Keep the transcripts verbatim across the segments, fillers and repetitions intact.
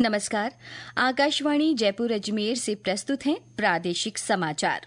नमस्कार। आकाशवाणी जयपुर अजमेर से प्रस्तुत हैं प्रादेशिक समाचार।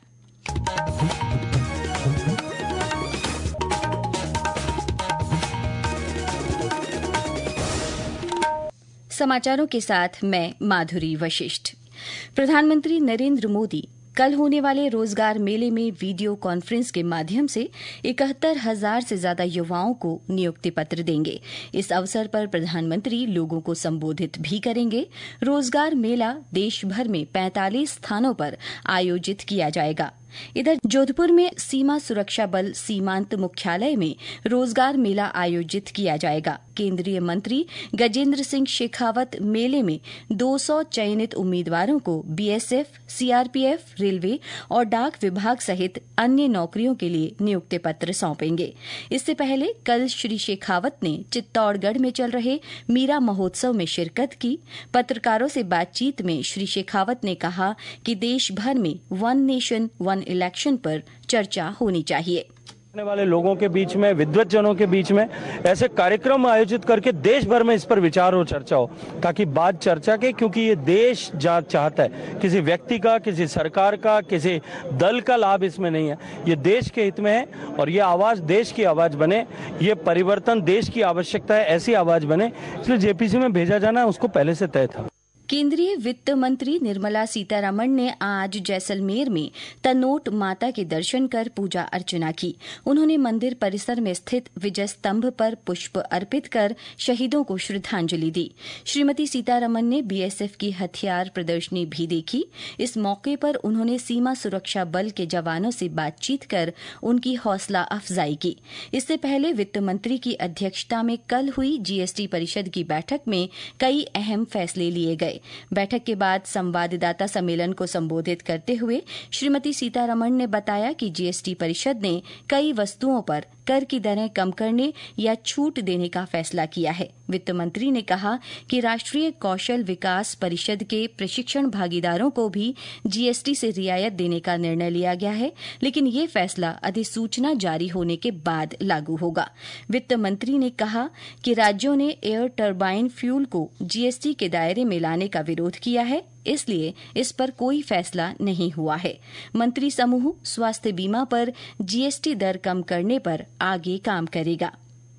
समाचारों के साथ मैं माधुरी वशिष्ठ। प्रधानमंत्री नरेंद्र मोदी कल होने वाले रोजगार मेले में वीडियो कॉन्फ्रेंस के माध्यम से इकहत्तर हजार से ज्यादा युवाओं को नियुक्ति पत्र देंगे। इस अवसर पर प्रधानमंत्री लोगों को संबोधित भी करेंगे। रोजगार मेला देश भर में पैंतालीस स्थानों पर आयोजित किया जाएगा। इधर जोधपुर में सीमा सुरक्षा बल सीमांत मुख्यालय में रोजगार मेला आयोजित किया जाएगा। केंद्रीय मंत्री गजेंद्र सिंह शेखावत मेले में दो सौ चयनित उम्मीदवारों को बीएसएफ, सीआरपीएफ, रेलवे और डाक विभाग सहित अन्य नौकरियों के लिए नियुक्ति पत्र सौंपेंगे। इससे पहले कल श्री शेखावत ने चित्तौड़गढ़ में चल रहे मीरा महोत्सव में शिरकत की। पत्रकारों से बातचीत में श्री शेखावत ने कहा कि देश भर में वन नेशन वन इलेक्शन पर चर्चा होनी चाहिए। आने वाले लोगों के बीच में, विद्वतजनों के बीच में ऐसे कार्यक्रम आयोजित करके देश भर में इस पर विचार और चर्चा हो, ताकि बात चर्चा के, क्योंकि ये देश जहाँ चाहता है, किसी व्यक्ति का, किसी सरकार का, किसी दल का लाभ इसमें नहीं है। ये देश के हित में है और ये आवाज देश की आवाज बने, ये परिवर्तन देश की आवश्यकता है, ऐसी आवाज बने, इसलिए जेपीसी में भेजा जाना उसको पहले से तय था। केंद्रीय वित्त मंत्री निर्मला सीतारमण ने आज जैसलमेर में तनोट माता के दर्शन कर पूजा अर्चना की। उन्होंने मंदिर परिसर में स्थित विजय स्तंभ पर पुष्प अर्पित कर शहीदों को श्रद्धांजलि दी। श्रीमती सीतारमण ने बीएसएफ की हथियार प्रदर्शनी भी देखी। इस मौके पर उन्होंने सीमा सुरक्षा बल के जवानों से बातचीत कर उनकी हौसला अफजाई की। इससे पहले वित्त मंत्री की अध्यक्षता में कल हुई जीएसटी परिषद की बैठक में कई अहम फैसले लिए गए। बैठक के बाद संवाददाता सम्मेलन को संबोधित करते हुए श्रीमती सीतारमण ने बताया कि जीएसटी परिषद ने कई वस्तुओं पर कर की दरें कम करने या छूट देने का फैसला किया है। वित्त मंत्री ने कहा कि राष्ट्रीय कौशल विकास परिषद के प्रशिक्षण भागीदारों को भी जीएसटी से रियायत देने का निर्णय लिया गया है, लेकिन ये फैसला अधिसूचना जारी होने के बाद लागू होगा। वित्त मंत्री ने कहा कि राज्यों ने एयर टरबाइन फ्यूल को जीएसटी के दायरे में लाने का विरोध किया है, इसलिए इस पर कोई फैसला नहीं हुआ है। मंत्री समूह स्वास्थ्य बीमा पर जीएसटी दर कम करने पर आगे काम करेगा।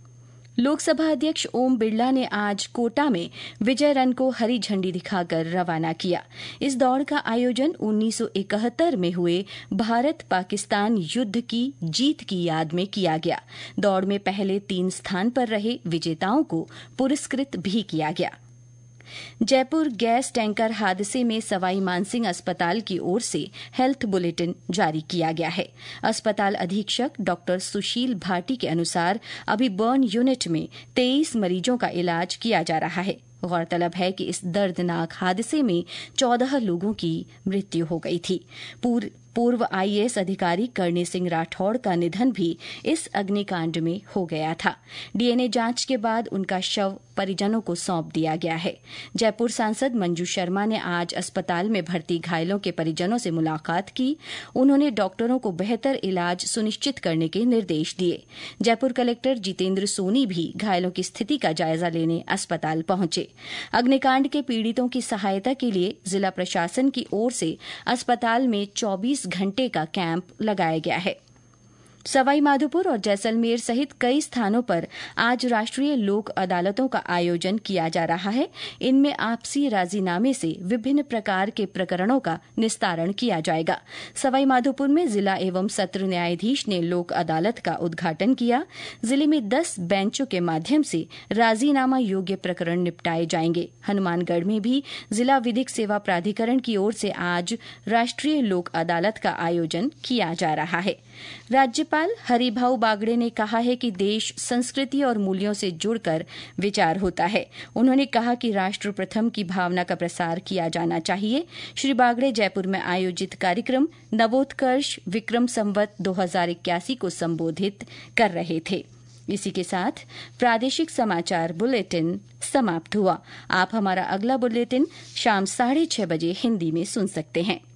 लोकसभा अध्यक्ष ओम बिरला ने आज कोटा में विजय रन को हरी झंडी दिखाकर रवाना किया। इस दौड़ का आयोजन उन्नीस सौ इकहत्तर में हुए भारत पाकिस्तान युद्ध की जीत की याद में किया गया। दौड़ में पहले तीन स्थान पर रहे विजेताओं को पुरस्कृत भी किया गया। जयपुर गैस टैंकर हादसे में सवाई मानसिंह अस्पताल की ओर से हेल्थ बुलेटिन जारी किया गया है। अस्पताल अधीक्षक डॉक्टर सुशील भाटी के अनुसार अभी बर्न यूनिट में तेईस मरीजों का इलाज किया जा रहा है। गौरतलब है कि इस दर्दनाक हादसे में चौदह लोगों की मृत्यु हो गई थी। पूर, पूर्व आईएएस अधिकारी करणी सिंह राठौड़ का निधन भी इस अग्निकांड में हो गया था। डीएनए जांच के बाद उनका शव परिजनों को सौंप दिया गया है। जयपुर सांसद मंजू शर्मा ने आज अस्पताल में भर्ती घायलों के परिजनों से मुलाकात की। उन्होंने डॉक्टरों को बेहतर इलाज सुनिश्चित करने के निर्देश दिए। जयपुर कलेक्टर जितेंद्र सोनी भी घायलों की स्थिति का जायजा लेने अस्पताल पहुंचे। अग्निकांड के पीड़ितों की सहायता के लिए जिला प्रशासन की ओर से अस्पताल में चौबीस घंटे का कैंप लगाया गया है। सवाई माधोपुर और जैसलमेर सहित कई स्थानों पर आज राष्ट्रीय लोक अदालतों का आयोजन किया जा रहा है। इनमें आपसी राजीनामे से विभिन्न प्रकार के प्रकरणों का निस्तारण किया जाएगा। सवाई माधोपुर में जिला एवं सत्र न्यायाधीश ने लोक अदालत का उद्घाटन किया। जिले में दस बेंचों के माध्यम से राजीनामा योग्य प्रकरण निपटाए जाएंगे। हनुमानगढ़ में भी जिला विधिक सेवा प्राधिकरण की ओर से आज राष्ट्रीय लोक अदालत का आयोजन किया जा रहा है। राज्यपाल हरिभाऊ बागड़े ने कहा है कि देश संस्कृति और मूल्यों से जुड़कर विचार होता है। उन्होंने कहा कि राष्ट्र प्रथम की भावना का प्रसार किया जाना चाहिए। श्री बागड़े जयपुर में आयोजित कार्यक्रम नवोत्कर्ष विक्रम संवत दो हजार इक्यासी को संबोधित कर रहे थे। इसी के साथ प्रादेशिक समाचार बुलेटिन समाप्त हुआ। आप हमारा अगला बुलेटिन शाम साढ़े छह बजे हिंदी में सुन सकते हैं।